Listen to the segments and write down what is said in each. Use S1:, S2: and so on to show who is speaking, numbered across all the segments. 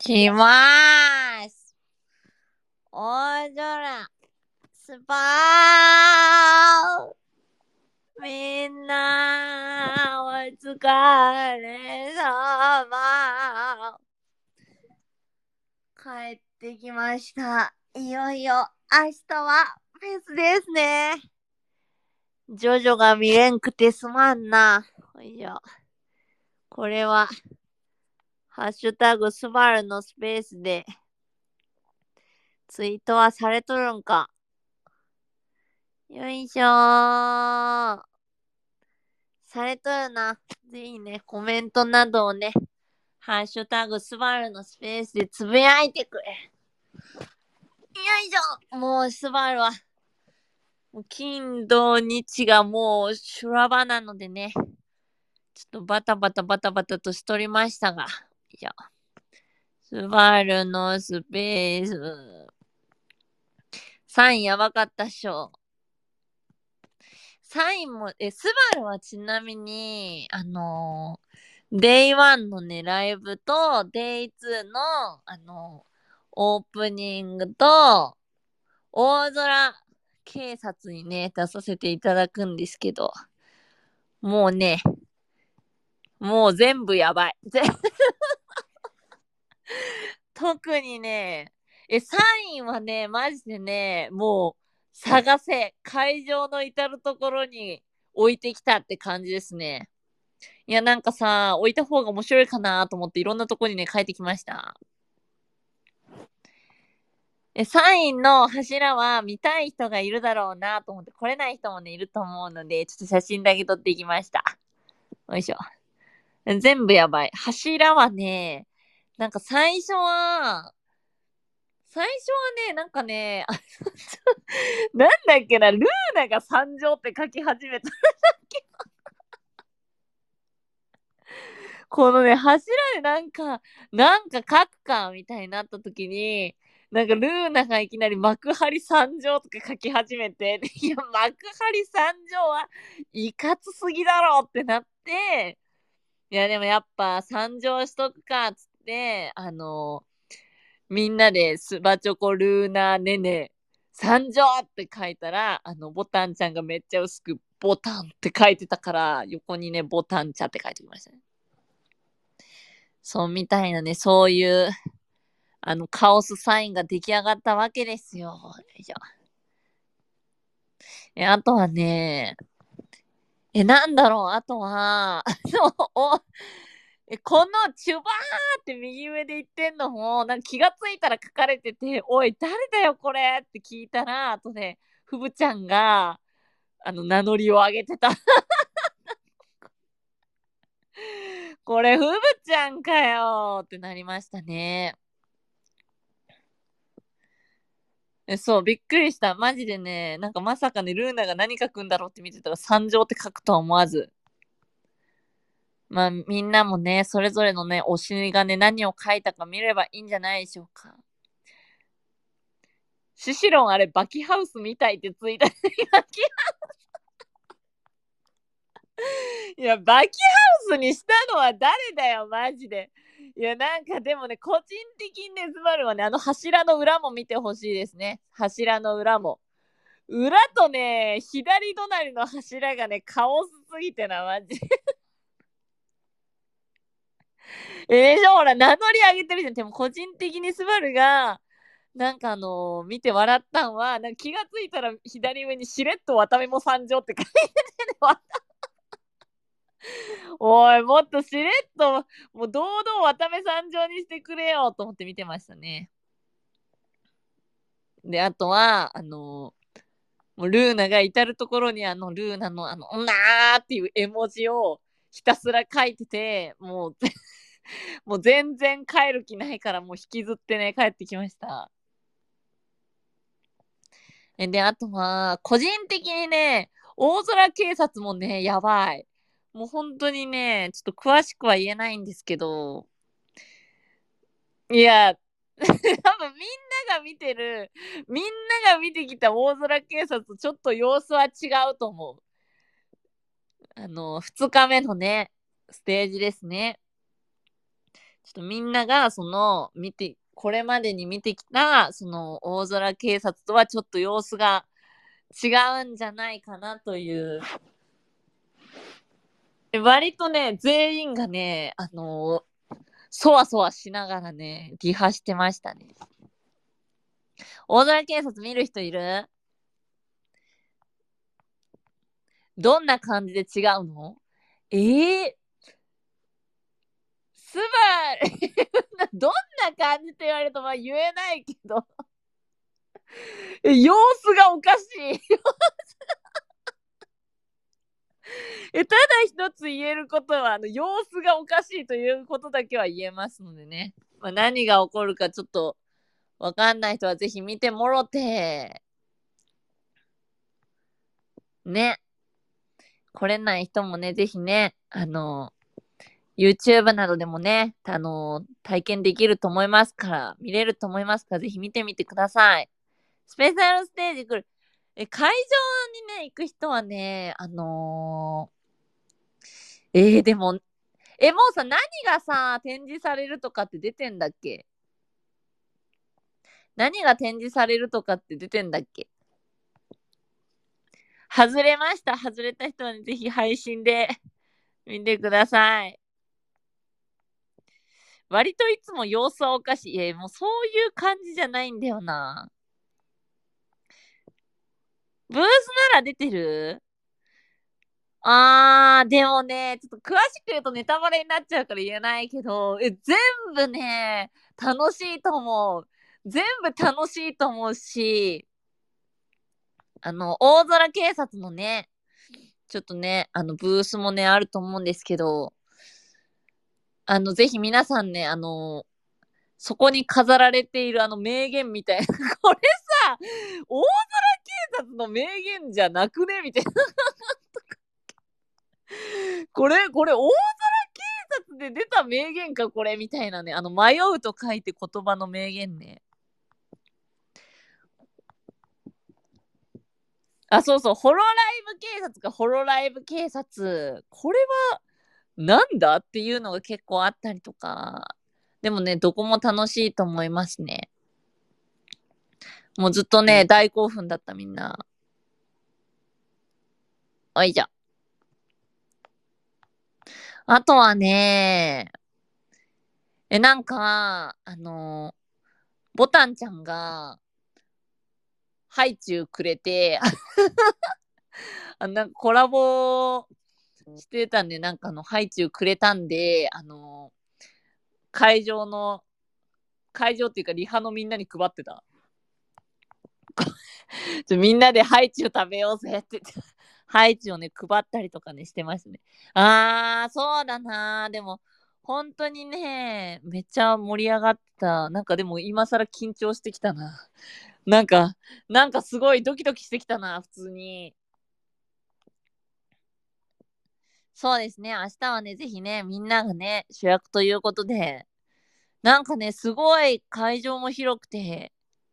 S1: きまーす。大空、スパー。みんな、お疲れ様。帰ってきました。いよいよ、明日はフェスですね。ジョジョが見れんくてすまんな。よいしょ。これは、ハッシュタグスバルのスペースで、ツイートはされとるんか。よいしょー。されとるな。ぜひね、コメントなどをね、ハッシュタグスバルのスペースでつぶやいてくれ。よいしょ。もうスバルは、金土日がもう修羅場なのでね、ちょっとバタバタとしとりましたが、よいしょ。スバルのスペース。サインやばかったっしょ。サインも、スバルはちなみに、デイ1のね、ライブと、デイ2の、オープニングと、大空警察にね、出させていただくんですけど、もうね、もう全部やばい。特にね、サインはね、マジでね、もう、探せ、会場の至るところに置いてきたって感じですね。いや、なんかさ、置いた方が面白いかなと思っていろんなとこにね、書いてきました。サインの柱は見たい人がいるだろうなと思って、来れない人もね、いると思うので、ちょっと写真だけ撮っていきました。よいしょ。全部やばい。柱はね、なんか最初はね、なんかね、なんだっけな、ルーナが参上って書き始めた。このね、柱でなんか書くか、みたいになった時に、なんかルーナがいきなり幕張参上とか書き始めて、いや、幕張参上はいかつすぎだろってなって、いや、でもやっぱ参上しとくか、つって、みんなでスバチョコルーナねね、参上って書いたら、ボタンちゃんがめっちゃ薄く、ボタンって書いてたから、横にね、ボタンちゃんって書いてきましたね。そうみたいなね、そういう、カオスサインが出来上がったわけですよ。よいしょ。あとはね、なんだろう、あとは、このチュバーって右上で言ってんのも、なんか気がついたら書かれてて、おい、誰だよこれって聞いたら、あとね、ふぶちゃんが、名乗りを上げてた。これ、ふぶちゃんかよってなりましたね。そう、びっくりした。マジでね、なんかまさかね、ルーナが何書くんだろうって見てたら、参上って書くとは思わず。まあ、みんなもね、それぞれのね、推しがね、何を書いたか見ればいいんじゃないでしょうか。シシロンあれ、バキハウスみたいってツイート。いや、バキハウスにしたのは誰だよ、マジで。いや、なんかでもね、個人的にね、ズバルはね、柱の裏も見てほしいですね。柱の裏も。裏とね、左隣の柱がね、カオスすぎてな、マジで。じゃあほら、名乗り上げてるじゃん。でも個人的にスバルが、なんか見て笑ったんは、なんか気がついたら左上にしれっと渡辺も参上って書いてて、ね、おい、もっとしれっと、もう堂々渡辺参上にしてくれよと思って見てましたね。で、あとは、もうルーナが至るところにルーナのなーっていう絵文字をひたすら書いてて、もうもう全然帰る気ないからもう引きずってね、帰ってきました。で、あとは、個人的にね、大空警察もね、やばい。もう本当にね、ちょっと詳しくは言えないんですけど、いや、多分みんなが見てきた大空警察とちょっと様子は違うと思う。二日目のね、ステージですね。 ちょっとみんながこれまでに見てきたその大空警察とはちょっと様子が違うんじゃないかなという。割とね、全員がね、そわそわしながらね、リハしてましたね。大空警察見る人いる？どんな感じで違うの？スバルどんな感じって言われるとまあ言えないけど様子がおかしいただ一つ言えることは様子がおかしいということだけは言えますのでね、まあ、何が起こるかちょっとわかんない人はぜひ見てもろてね、来れない人もねぜひねYouTube などでもね体験できると思いますから見れると思いますからぜひ見てみてください。スペシャルステージ来る。会場にね、行く人はね、でも、もうさ、何がさ、展示されるとかって出てんだっけ？何が展示されるとかって出てんだっけ？外れました。外れた人は、ね、ぜひ配信で見てください。割といつも様子はおかしい。もうそういう感じじゃないんだよな。ブースなら出てる？でもね、ちょっと詳しく言うとネタバレになっちゃうから言えないけど、全部ね、楽しいと思う。全部楽しいと思うし、大空警察のね、ちょっとね、ブースもね、あると思うんですけど、ぜひ皆さんね、そこに飾られている名言みたいな、これさ、大空警察の名言じゃなくねみたいな。これ、大空警察で出た名言か、これ、みたいなね。迷うと書いて言葉の名言ね。そうそう、ホロライブ警察か、ホロライブ警察。これは、なんだっていうのが結構あったりとか。でもね、どこも楽しいと思いますね。もうずっとね、大興奮だったみんな。おいじゃ。あとはね、なんか、ボタンちゃんが、ハイチュウくれて、なんかコラボしてたんで、なんかハイチュウくれたんで、会場っていうかリハのみんなに配ってた。みんなでハイチュウ食べようぜって言って、ハイチュウをね、配ったりとかね、してますね。そうだな。でも、本当にね、めっちゃ盛り上がった。なんかでも今更緊張してきたな。なんかすごいドキドキしてきたな、普通に。そうですね。明日はね、ぜひね、みんながね、主役ということで、なんかね、すごい会場も広くて、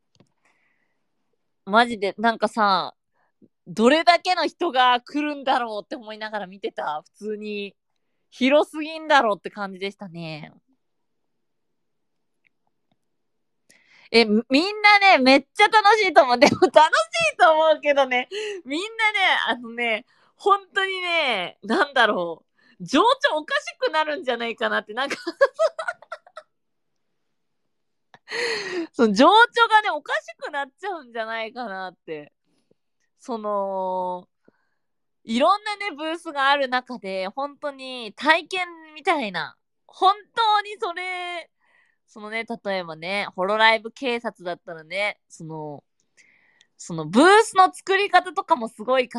S1: マジで、なんかさ、どれだけの人が来るんだろうって思いながら見てた。普通に。広すぎんだろうって感じでしたね。みんなね、めっちゃ楽しいと思う。でも楽しいと思うけどね、みんなね、本当にね、なんだろう。情緒おかしくなるんじゃないかなって、なんかその情緒がね、おかしくなっちゃうんじゃないかなって。その、いろんなね、ブースがある中で、本当に体験みたいな、本当にそのね、例えばね、ホロライブ警察だったらね、そのブースの作り方とかもすごいから、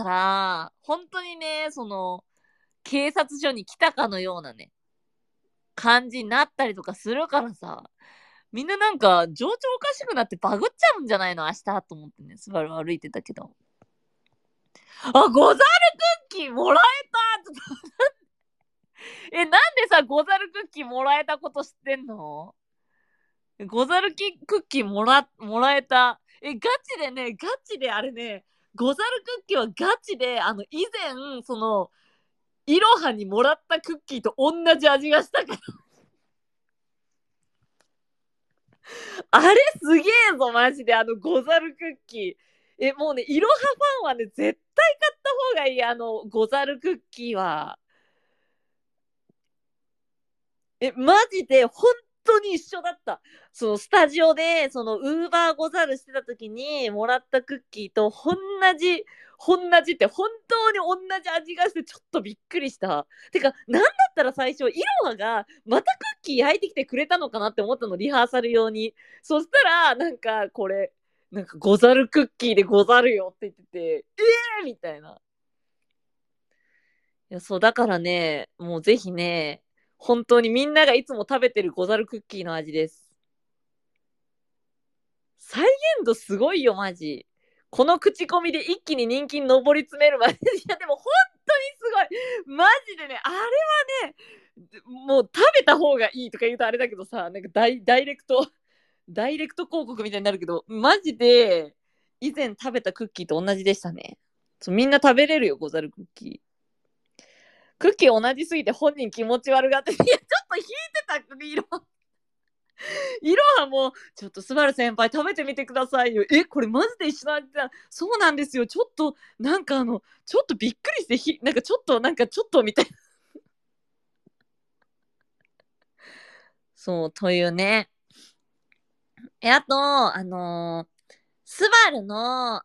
S1: 本当にね、警察署に来たかのようなね、感じになったりとかするからさ、みんななんか、情緒おかしくなってバグっちゃうんじゃないの明日と思ってね、スバル歩いてたけど。ゴザルクッキーもらえたなんでさ、ゴザルクッキーもらえたこと知ってんの？ゴザルクッキーもらえた。ガチであれね、ゴザルクッキーはガチで、以前、イロハにもらったクッキーと同じ味がしたから。 あれすげえぞ、マジで。ゴザルクッキー。もうね、いろはファンはね、絶対買った方がいい。ゴザルクッキーは。マジで、本当に一緒だった。そのスタジオで、ウーバーゴザルしてた時にもらったクッキーと、同じって、本当に同じ味がして、ちょっとびっくりした。てか、なんだったら最初、イロハが、またクッキー焼いてきてくれたのかなって思ったの、リハーサル用に。そしたら、これ、ゴザルクッキーでござるよって言ってて、みたいな。いや、そう、だからね、もうぜひね、本当にみんながいつも食べてるゴザルクッキーの味です。再現度すごいよ、マジ。この口コミで一気に人気に上り詰めるまで。いや、でも本当にすごい。マジでね、あれはね、もう食べた方がいいとか言うとあれだけどさ、ダイレクト広告みたいになるけど、マジで、以前食べたクッキーと同じでしたね。みんな食べれるよ、ゴザルクッキー。クッキー同じすぎて本人気持ち悪がって、いや、ちょっと引いてた、色はもう、ちょっとスバル先輩食べてみてくださいよ。これマジで一緒なんだ。そうなんですよ。ちょっと、ちょっとびっくりして、ちょっと、みたいな。そう、というね。あと、スバルの、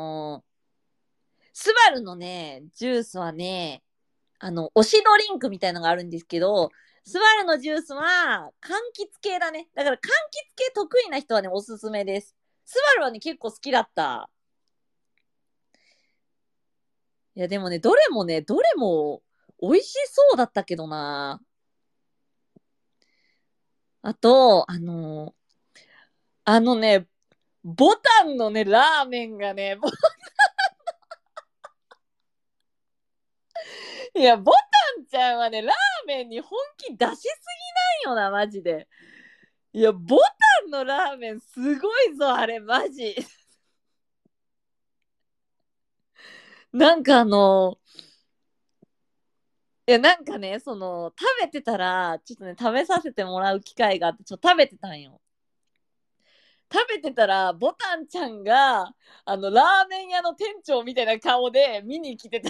S1: スバルのね、ジュースはね、推しドリンクみたいのがあるんですけど、スバルのジュースは、柑橘系だね。だから柑橘系得意な人はね、おすすめです。スバルはね、結構好きだった。いや、でもね、どれも美味しそうだったけどな。あと、ね、ボタンのね、ラーメンがね、いや、ボタンちゃんはね、ラーメンに本気出しすぎないよな、マジで。いや、ボタンのラーメンすごいぞ、あれ、マジ。いや、食べてたら、ちょっとね、食べさせてもらう機会があって、食べてたんよ。食べてたら、ボタンちゃんが、ラーメン屋の店長みたいな顔で見に来てた。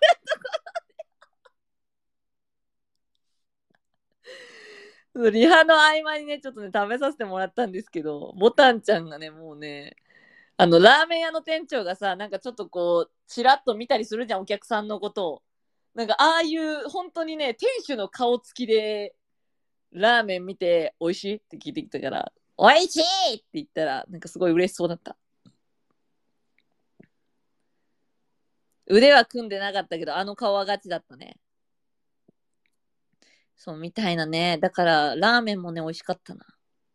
S1: リハの合間にね、ちょっとね、食べさせてもらったんですけど、ボタンちゃんがね、もうね、ラーメン屋の店長がさ、ちょっとこう、ちらっと見たりするじゃん、お客さんのことを。ああいう、本当にね、店主の顔つきで、ラーメン見て、美味しいって聞いてきたから、美味しいって言ったら、すごい嬉しそうだった。腕は組んでなかったけど、あの顔はガチだったね。そう、みたいなね。だから、ラーメンもね、美味しかったな。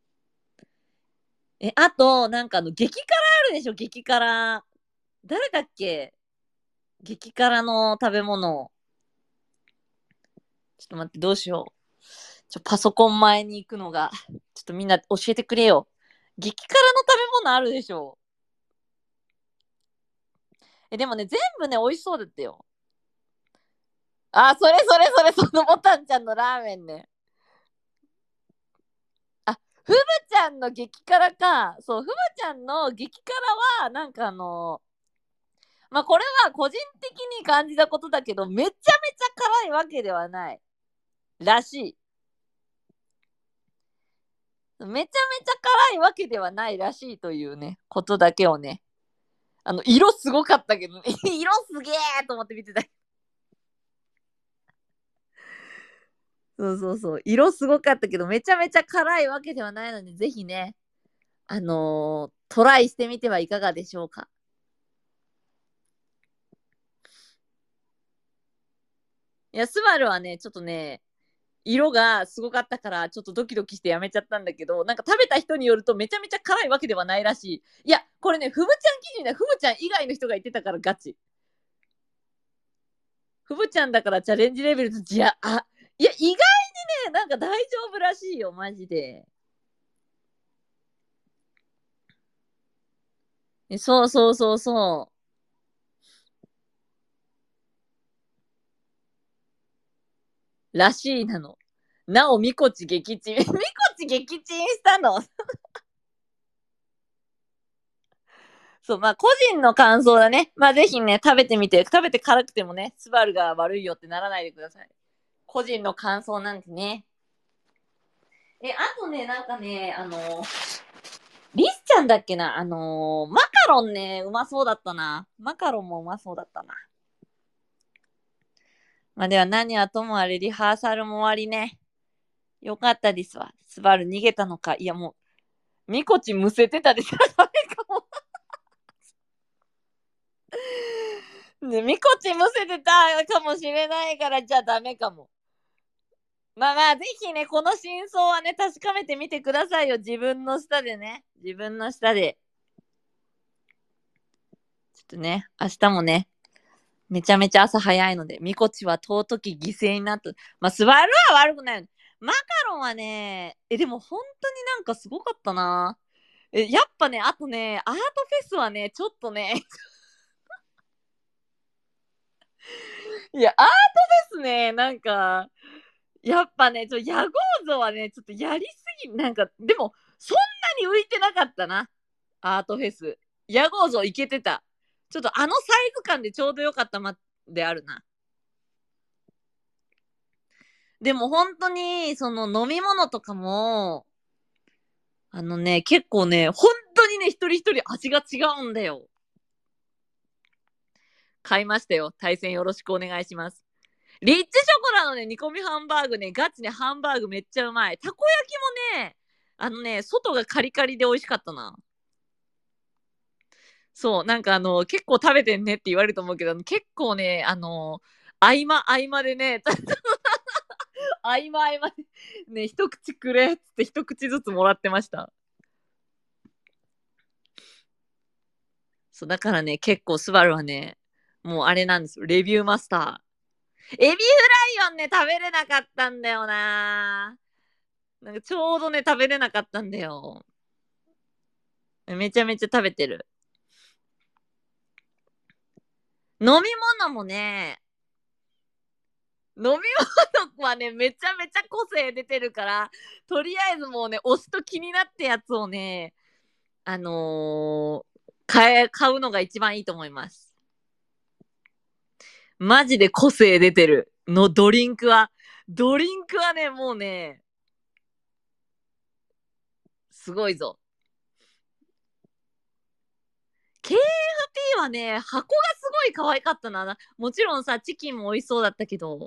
S1: あと、激辛あるでしょ、激辛。誰だっけ、激辛の食べ物。ちょっと待って、どうしよう。パソコン前に行くのが、ちょっとみんな教えてくれよ。激辛の食べ物あるでしょ。でもね、全部ね、美味しそうだったよ。あ、そのボタンちゃんのラーメンね。あ、ふぶちゃんの激辛か。そう、ふぶちゃんの激辛は、まあ、これは個人的に感じたことだけど、めちゃめちゃ辛いわけではない。らしい。めちゃめちゃ辛いわけではないらしいというね、ことだけをね。色すごかったけどね。色すげーと思って見てた。そうそうそう。色すごかったけど、めちゃめちゃ辛いわけではないので、ぜひね、トライしてみてはいかがでしょうか。いや、スバルはね、ちょっとね、色がすごかったから、ちょっとドキドキしてやめちゃったんだけど、食べた人によるとめちゃめちゃ辛いわけではないらしい。いや、これね、ふぶちゃん記事だ。ふぶちゃん以外の人が言ってたからガチ。ふぶちゃんだからチャレンジレベルと、いや、いや、意外にね、大丈夫らしいよ、マジで。そうそうそうそう。らしいなの。なお、みこち撃沈。みこち撃沈したのそう、まあ個人の感想だね。まあぜひね、食べてみて、食べて辛くてもね、スバルが悪いよってならないでください。個人の感想なんてね。あとね、なんかね、リスちゃんだっけな、マカロンね、うまそうだったな。マカロンもうまそうだったな。まあでは何はともあれリハーサルも終わりね。よかったですわ。スバル逃げたのか。いやもう、ミコチむせてたでしょ。ダメかも。ね、ミコチむせてたかもしれないから、じゃあダメかも。まあまあ、ぜひね、この真相はね、確かめてみてくださいよ。自分の舌でね。自分の舌で。ちょっとね、明日もね、めちゃめちゃ朝早いので、ミコチは尊き犠牲になった。まあ、スバルは悪くない。マカロンはね、でも本当になんかすごかったな。やっぱね、あとね、アートフェスはね、ちょっとね、いや、アートフェスね、なんか、やっぱね、ヤゴーゾはね、ちょっとやりすぎ、なんか、でも、そんなに浮いてなかったな。アートフェス。ヤゴーゾいけてた。ちょっとあのサイズ感でちょうどよかったまであるな。でも本当に、その飲み物とかも、結構ね、本当にね、一人一人味が違うんだよ。買いましたよ。対戦よろしくお願いします。リッチショコラのね、煮込みハンバーグね、ガチね、ハンバーグめっちゃうまい。たこ焼きもね、外がカリカリで美味しかったな。そう、なんか結構食べてんねって言われると思うけど、結構ね、合間でね、合間で、ね、一口くれっつって一口ずつもらってました。そう、だからね、結構スバルはね、もうあれなんですよ。レビューマスター。エビフライオンね、食べれなかったんだよな。なんかちょうどね、食べれなかったんだよ。めちゃめちゃ食べてる。飲み物もね、飲み物はね、めちゃめちゃ個性出てるから、とりあえずもうね、推しと気になったやつをね、買うのが一番いいと思います。マジで個性出てるのドリンクはね、もうね、すごいぞ。KFP はね、箱がすごい可愛かったな。もちろんさ、チキンも美味しそうだったけど。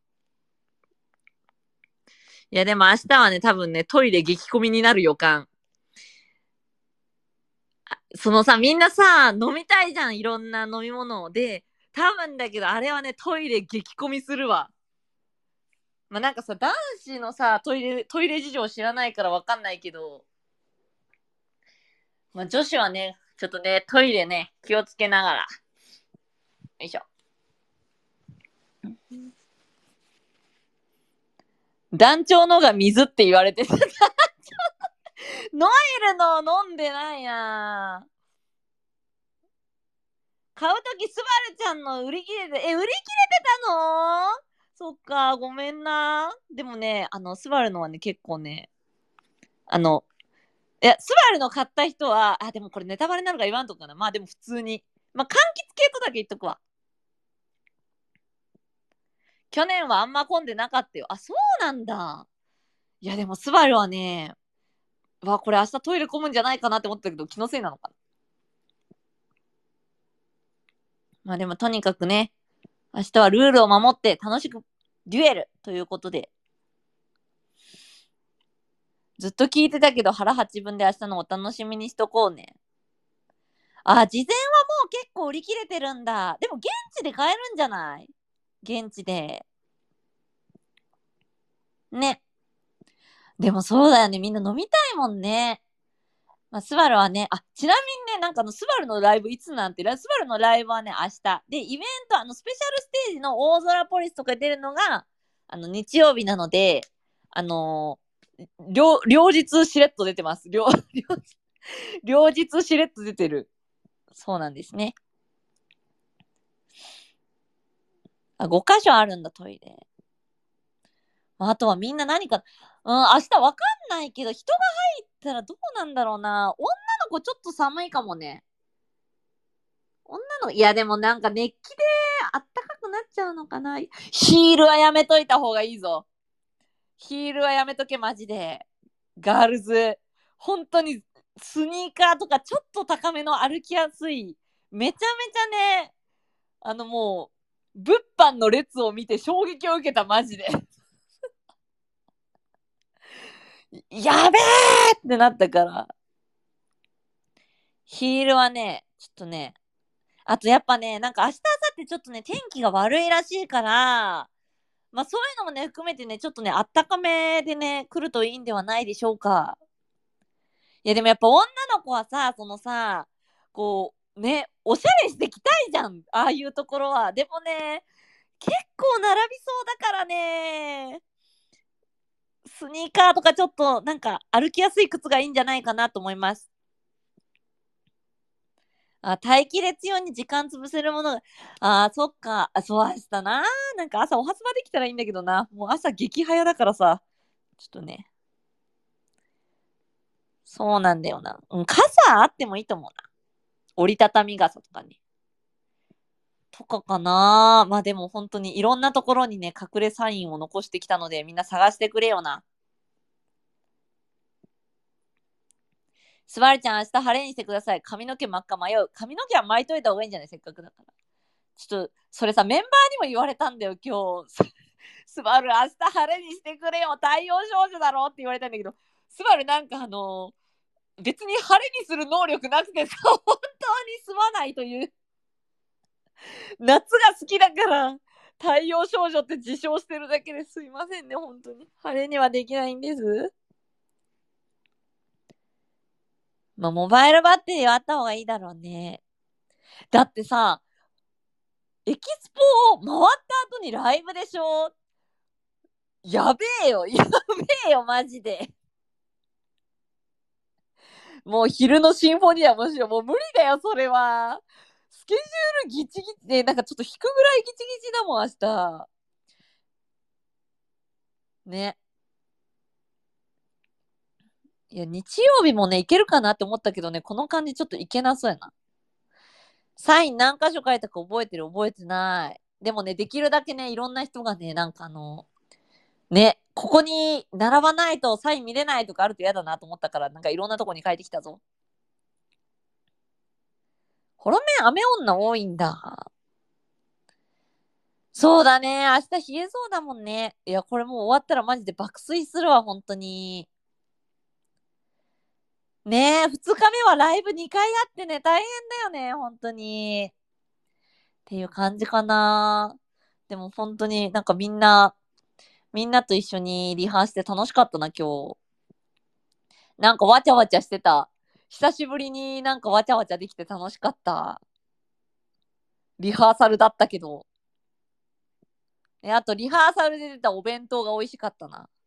S1: いや、でも明日はね、多分ね、トイレ激混みになる予感。そのさ、みんなさ、飲みたいじゃん、いろんな飲み物で、多分だけど、あれはね、トイレ激混みするわ。まあ、なんかさ、男子のさ、トイレ事情知らないからわかんないけど、まあ、女子はね、ちょっとね、トイレね、気をつけながら。よいしょ。団長のが水って言われてた。ノエルの飲んでないな。買うときスバルちゃんの売り切れて、売り切れてたの？そっか、ごめんな。でもね、スバルのはね、結構ね、あの、スバルの買った人は、でもこれネタバレになるから言わんとくかな。まあでも普通に。まあ、柑橘系とだけ言っとくわ。去年はあんま混んでなかったよ。そうなんだ。いや、でもスバルはね、これ明日トイレ混むんじゃないかなって思ったけど、気のせいなのかな。まあでもとにかくね、明日はルールを守って楽しくデュエルということで、ずっと聞いてたけど腹八分で明日のお楽しみにしとこうね。事前はもう結構売り切れてるんだ。でも現地で買えるんじゃない？現地で。ね。でもそうだよね。みんな飲みたいもんね。まあ、スバルはね、ちなみにね、なんかスバルのライブいつなんて、スバルのライブはね、明日。で、イベント、スペシャルステージの大空ポリスとか出るのが、日曜日なので、両日しれっと出てます。両日しれっと出てる。そうなんですね。5箇所あるんだ、トイレ。あとはみんな何か、明日わかんないけど、人が入ったらどうなんだろうな。女の子ちょっと寒いかもね。 女の、いやでもなんか熱気であったかくなっちゃうのかな。ヒールはやめといた方がいいぞ。ヒールはやめとけ、マジで。ガールズ、本当にスニーカーとかちょっと高めの歩きやすい、めちゃめちゃね、もう、物販の列を見て衝撃を受けた、マジで。やべーってなったから。ヒールはね、ちょっとね、あとやっぱね、なんか明日、明後日ちょっとね、天気が悪いらしいから、まあそういうのもね、含めてね、ちょっとね、あったかめでね、来るといいんではないでしょうか。いやでもやっぱ女の子はさ、そのさ、こう、ね、おしゃれしてきたいじゃん。ああいうところは。でもね、結構並びそうだからね、スニーカーとかちょっとなんか歩きやすい靴がいいんじゃないかなと思います。待機列用に時間潰せるものが、そっか、そうしたな。なんか朝お初場できたらいいんだけどな。もう朝激早だからさ、ちょっとね、そうなんだよな。うん、傘あってもいいと思うな。折りたたみ傘とかね。とかかな。まあでも本当にいろんなところにね、隠れサインを残してきたので、みんな探してくれよな。スバルちゃん、明日晴れにしてください。髪の毛真っ赤迷う。髪の毛は巻いといた方がいいんじゃない？せっかくだから。ちょっと、それさ、メンバーにも言われたんだよ、今日。スバル、明日晴れにしてくれよ。太陽少女だろって言われたんだけど、スバルなんか別に晴れにする能力なくてさ、本当にすまないという。夏が好きだから、太陽少女って自称してるだけですいませんね、本当に。晴れにはできないんです。まあ、モバイルバッテリーはあった方がいいだろうね。だってさ、エキスポを回った後にライブでしょ？やべえよ、やべえよ、マジで。もう昼のシンフォニアもしろ、もう無理だよ、それは。スケジュールギチギチで、なんかちょっと引くぐらいギチギチだもん、明日。ね。いや、日曜日もね、いけるかなって思ったけどね、この感じちょっといけなそうやな。サイン何箇所書いたか覚えてる？覚えてない。でもね、できるだけね、いろんな人がね、なんかね、ここに並ばないとサイン見れないとかあると嫌だなと思ったから、なんかいろんなとこに書いてきたぞ。ホロメン雨女多いんだ。そうだね。明日冷えそうだもんね。いや、これもう終わったらマジで爆睡するわ、本当に。ねえ、2日目はライブ2回あってね、大変だよね、本当に。っていう感じかな。でも本当になんかみんなと一緒にリハして楽しかったな、今日。なんかわちゃわちゃしてた。久しぶりになんかわちゃわちゃできて楽しかった。リハーサルだったけど。あとリハーサルで出たお弁当が美味しかったな。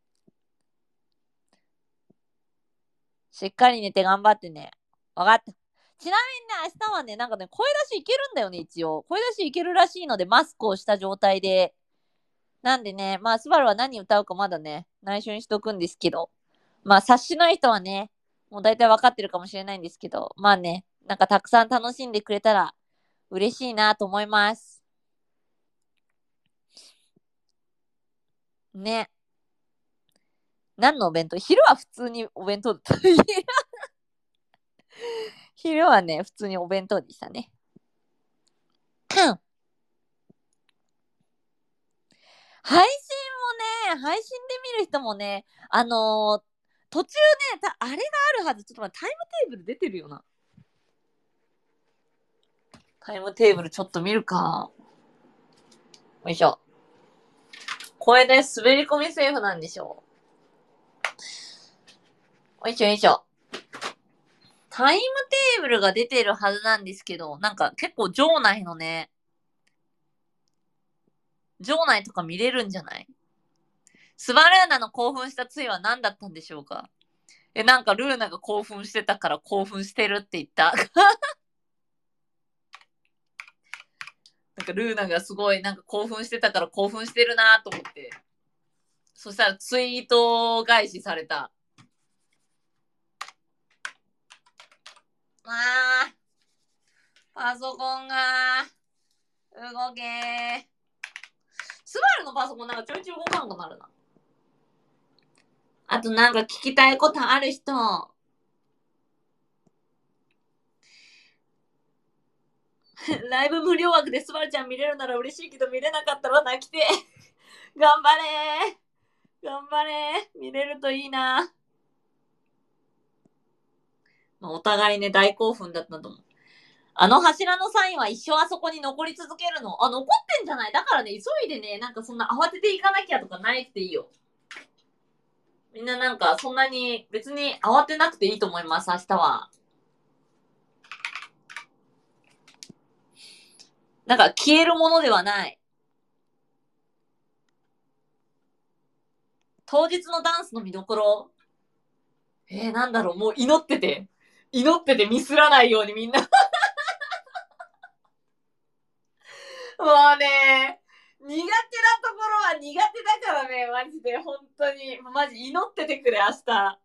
S1: しっかり寝て頑張ってね。わかった。ちなみにね、明日はね、なんかね、声出しいけるんだよね、一応。声出しいけるらしいので、マスクをした状態で。なんでね、まあ、スバルは何歌うかまだね、内緒にしとくんですけど。まあ、察しのいい人はね、もう大体わかってるかもしれないんですけど、まあね、なんかたくさん楽しんでくれたら嬉しいなと思います。ね。何のお弁当？昼は普通にお弁当だった。昼はね、普通にお弁当でしたね。配信もね、配信で見る人もね、途中ね、あれがあるはず。ちょっと待って、タイムテーブル出てるよな。タイムテーブルちょっと見るか。よいしょ。これで滑り込みセーフなんでしょう。よいしょよいしょ。タイムテーブルが出てるはずなんですけど、なんか結構場内のね、場内とか見れるんじゃない？スバルーナの興奮したついは何だったんでしょうか？なんかルーナが興奮してたから興奮してるって言った。なんかルーナがすごいなんか興奮してたから興奮してるなと思って。そしたらツイート返しされた。あー、 パソコンが動け。スバルのパソコンなんかちょいちょい動かんくなるな。あとなんか聞きたいことある人。ライブ無料枠でスバルちゃん見れるなら嬉しいけど見れなかったら泣きて。頑張れー。頑張れー。見れるといいな。まあ、お互いね、大興奮だったと思う。あの柱のサインは一生あそこに残り続けるの。あ、残ってんじゃない？だからね、急いでね、なんかそんな慌てていかなきゃとかないくていいよ。みんななんかそんなに別に慌てなくていいと思います、明日は。なんか消えるものではない。当日のダンスの見どころ。なんだろう、もう祈っててミスらないようにみんな。もうね、苦手なところは苦手だからね、マジで、本当に。マジ祈っててくれ、明日。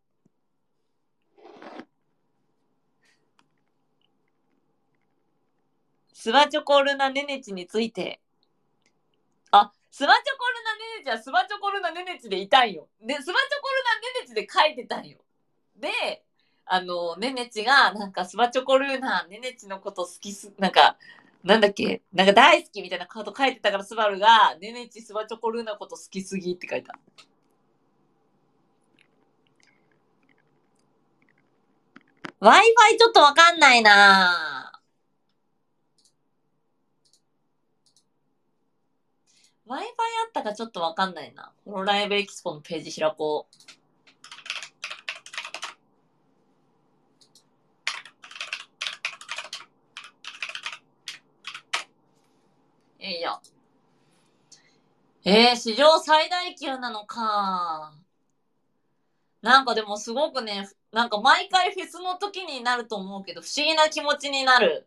S1: スバチョコルナネネチについて。あ、スバチョコルナネネチはスバチョコルナネネチでいたんよ。で、スバチョコルナネネチで書いてたんよ。で、ネネチが、なんかスバチョコルーナ、ネネチのこと好きなんか、なんだっけ、なんか大好きみたいなこと書いてたから、スバルが、ネネチスバチョコルーナこと好きすぎって書いた。Wi-Fi ちょっとわかんないなぁ。Wi-Fi あったかちょっとわかんないな。ホロライブエキスポのページ開こう。いや。史上最大級なのか。なんかでもすごくね、なんか毎回フェスの時になると思うけど、不思議な気持ちになる。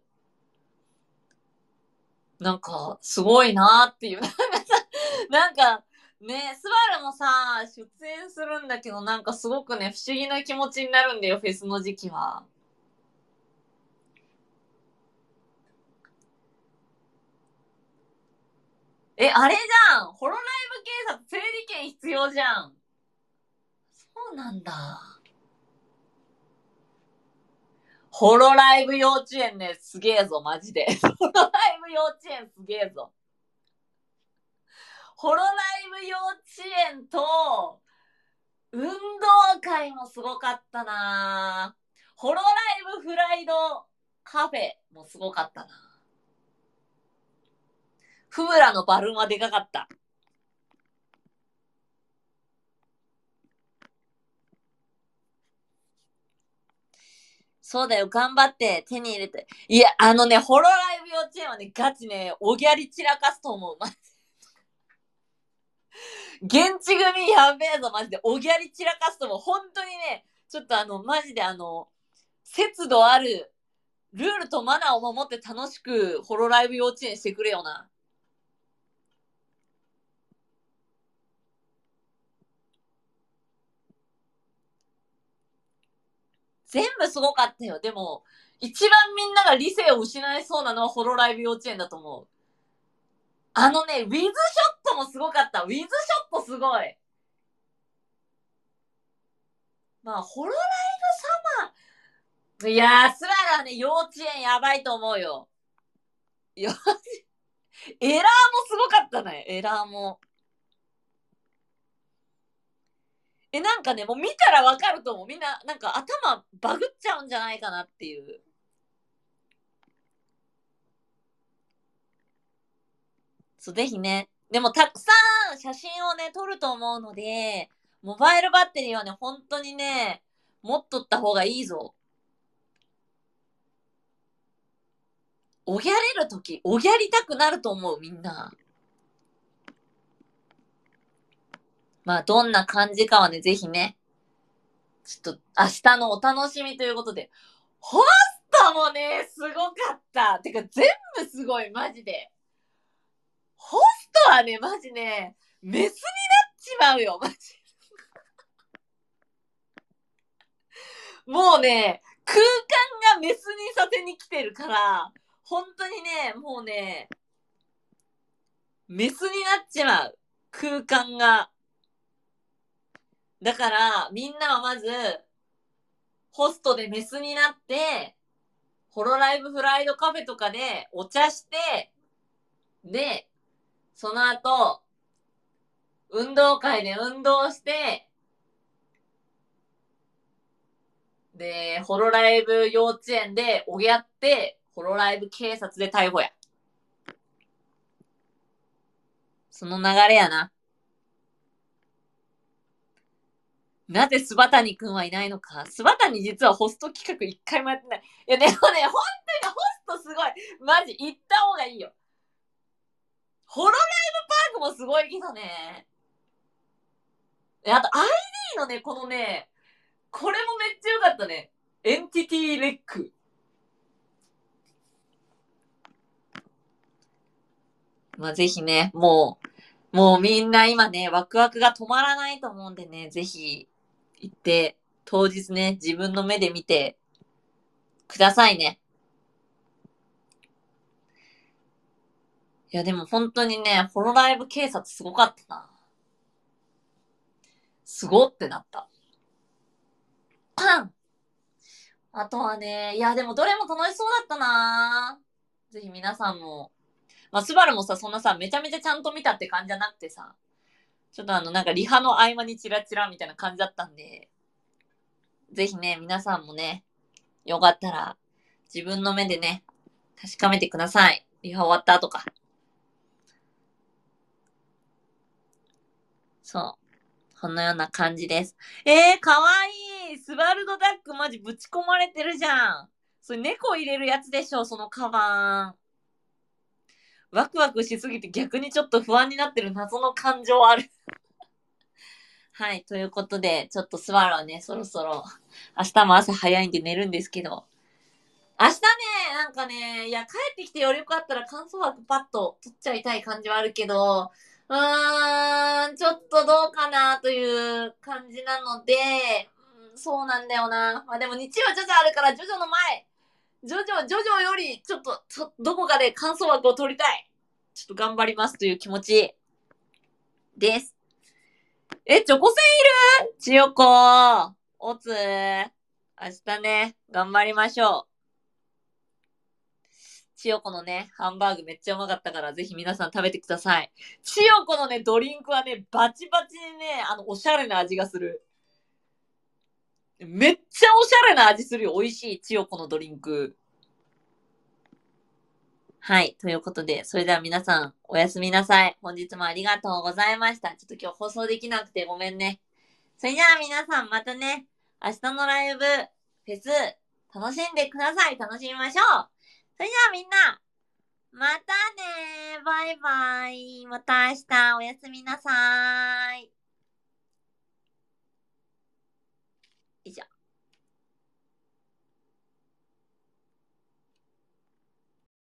S1: なんか、すごいなーっていう。なんか、ね、スバルもさ、出演するんだけど、なんかすごくね、不思議な気持ちになるんだよ、フェスの時期は。あれじゃん。ホロライブ警察整理券必要じゃん。そうなんだ。ホロライブ幼稚園ね、すげえぞ、マジで。ホロライブ幼稚園すげえぞ。ホロライブ幼稚園と、運動会もすごかったな。ホロライブフライドカフェもすごかったな。フムラのバルーンはでかかった。そうだよ、頑張って手に入れて。いや、ホロライブ幼稚園はね、ガチね、おぎゃり散らかすと思う。現地組やべえぞ、マジで。おぎゃり散らかすと思う。本当にね、ちょっとマジで節度ある、ルールとマナーを守って楽しく、ホロライブ幼稚園してくれよな。全部すごかったよ。でも、一番みんなが理性を失いそうなのはホロライブ幼稚園だと思う。ウィズショットもすごかった。ウィズショットすごい。まあ、ホロライブサマー。いやー、スララはね、幼稚園やばいと思うよ。エラーもすごかったね、エラーも。なんかね、もう見たらわかると思う。みんな、なんか頭バグっちゃうんじゃないかなっていう。そう、ぜひね。でもたくさん写真をね、撮ると思うので、モバイルバッテリーはね、本当にね、持っとった方がいいぞ。おぎゃれるとき、おぎゃりたくなると思う、みんな。まあ、どんな感じかはね、ぜひね、ちょっと明日のお楽しみということで。ホストもね、すごかった。てか、全部すごい、マジで。ホストはね、マジね、メスになっちまうよ、マジ。もうね、空間がメスにさせに来てるから、 本当にね、もうね、メスになっちまう。空間が。だから、みんなはまず、ホストでメスになって、ホロライブフライドカフェとかでお茶して、で、その後、運動会で運動して、で、ホロライブ幼稚園でおぎゃって、ホロライブ警察で逮捕や。その流れやな。なぜスバタニくんはいないのか。スバタニ実はホスト企画一回もやってない。いや、でもね、本当にホストすごい。マジ、行った方がいいよ。ホロライブパークもすごいけどね。あと ID のね、このね、これもめっちゃ良かったね。エンティティレック。まあ、ぜひね、もうみんな今ね、ワクワクが止まらないと思うんでね、ぜひ行って、当日ね、自分の目で見てくださいね。いや、でも本当にね、ホロライブ警察すごかったな。すごってなった。あとはね、いや、でもどれも楽しそうだったな。ぜひ皆さんも。まあ、スバルもさ、そんなさ、めちゃめちゃちゃんと見たって感じじゃなくてさ、ちょっとなんかリハの合間にチラチラみたいな感じだったんで、ぜひね、皆さんもね、よかったら、自分の目でね、確かめてください。リハ終わった後か。そう。このような感じです。かわいい。スバルドダックマジぶち込まれてるじゃん。それ猫入れるやつでしょ、そのカバン。ワクワクしすぎて逆にちょっと不安になってる謎の感情ある。はい。ということで、ちょっとスバルはね、そろそろ、明日も朝早いんで寝るんですけど、明日ね、なんかね、いや、帰ってきてよりよかったら乾燥枠パッと取っちゃいたい感じはあるけど、ちょっとどうかなという感じなので、そうなんだよな。まあでも日曜ジョジョあるから、ジョジョの前、ジョジョより、ちょっと、どこかで乾燥枠を取りたい。ちょっと頑張りますという気持ちです。チョコセンいる千代子、おつ明日ね、頑張りましょう。千代子のね、ハンバーグめっちゃうまかったから、ぜひ皆さん食べてください。千代子のね、ドリンクはね、バチバチにね、おしゃれな味がする。めっちゃおしゃれな味するよ。美味しい、千代子のドリンク。はい。ということで、それでは皆さん、おやすみなさい。本日もありがとうございました。ちょっと今日放送できなくてごめんね。それじゃあ皆さんまたね、明日のライブ、フェス、楽しんでください。楽しみましょう。それじゃあみんな、またねー。バイバイ。また明日おやすみなさーい。